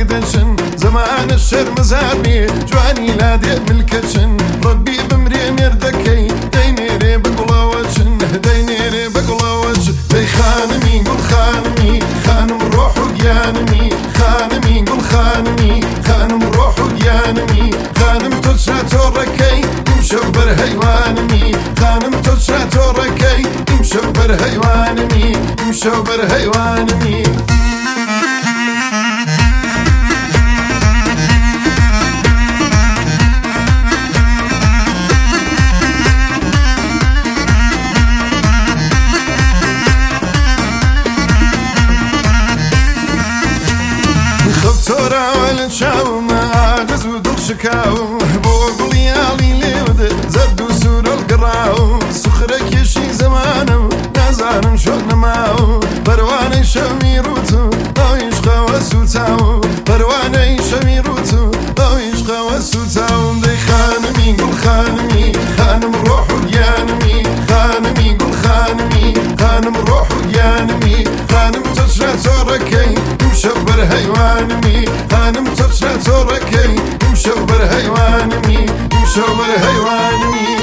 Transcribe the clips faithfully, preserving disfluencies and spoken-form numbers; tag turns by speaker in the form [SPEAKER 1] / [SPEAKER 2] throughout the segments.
[SPEAKER 1] دشن زمان الشرم زارني جواني لا دي ملكشن ربي بمري مردكي دينيري بقلا وجن دينيري بقلا وجن دي خانمي قول خانمي خانم روح وقيانمي خانمي قول خانمي خانم روح وقيانمي خانم تسرى توركي يمشبر هيوانمي خانم تسرى توركي يمشبر هيوانمي يمشبر هيوانمي خبتورا والتشاو ما عاجز ودوق شكاو بوق ليالي ليود زد وسور القراو سخرك يشي زمانو نازانم شون ماو برواني شميروتو او يشقى وسوتاو برواني شميروتو او يشقى وسوتاو دي خانمي قول خانمي خانم روح وقيانمي خانمي قول خانمي خانم روح وقيانمي خانم تشرى توركي يمشبر هيوانمي خانم تشرى توركي يمشبر هيوانمي يمشبر هيوانمي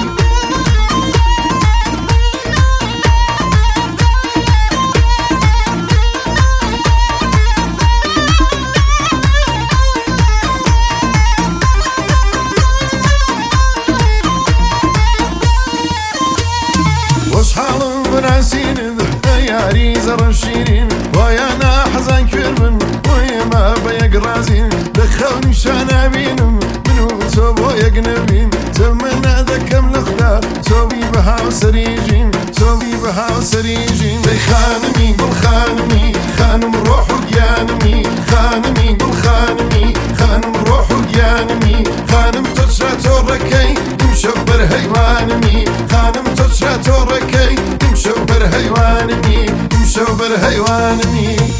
[SPEAKER 1] وشحال براسين ياري زر الشيرين ويا انا حزن كربن ويا ما بيقرازين دخلني شانا بينم منو سوبو يقنبين زمنا ذكم الاخدار سوبي بها وسريجين سوبي بها وسريجين دي خانمي قول خانمي خانم روح وقيانمي خانمي قول خانمي خانم روح وقيانمي خانم تشرى توركي يمشبر هيوانمي خانم تشرى توركي يمشبر هيوانمي يمشبر هيوانمي